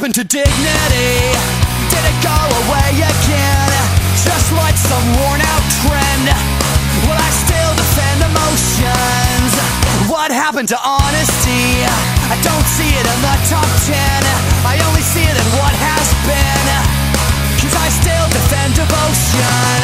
happened to dignity? Did it go away again? Just like some worn out trend? Will I still defend emotions? What happened to honesty? I don't see it in the top 10. I only see it in what has been, 'cause I still defend devotion.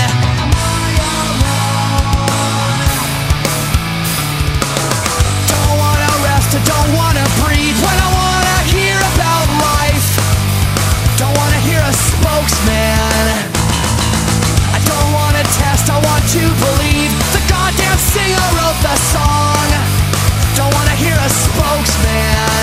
Don't wanna rest, I don't wanna breathe when I wanna hear about life. Don't wanna hear a spokesman. I don't wanna test, I want to believe. The goddamn singer wrote the song. Don't wanna hear a spokesman.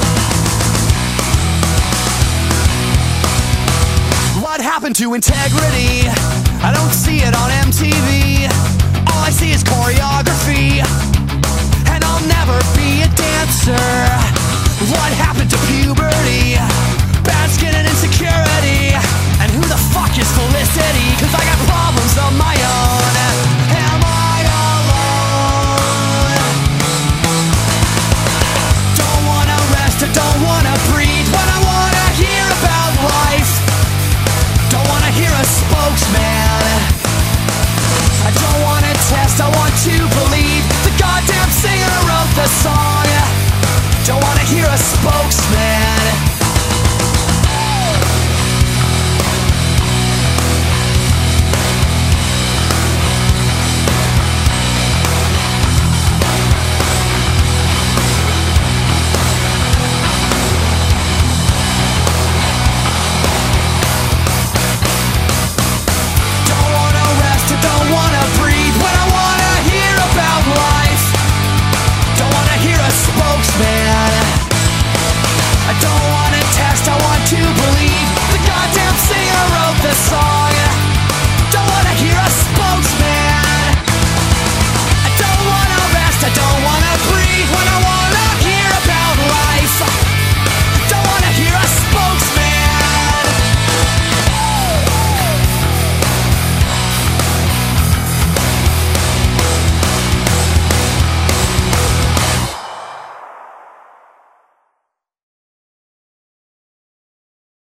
What happened to integrity? I don't see it on MTV. All I see is choreography, and I'll never be a dancer. What happened to puberty? Bad skin and insecurity. And who the fuck is Felicity? 'Cause I got problems of my own. Am I alone? Don't wanna rest, I don't wanna breathe when I wanna hear about life. Don't wanna hear a spokesman. I don't wanna test, I want to believe. The goddamn singer wrote the song. Don't wanna hear a spokesman. Don't wanna breathe when I wanna hear about life. Don't wanna hear a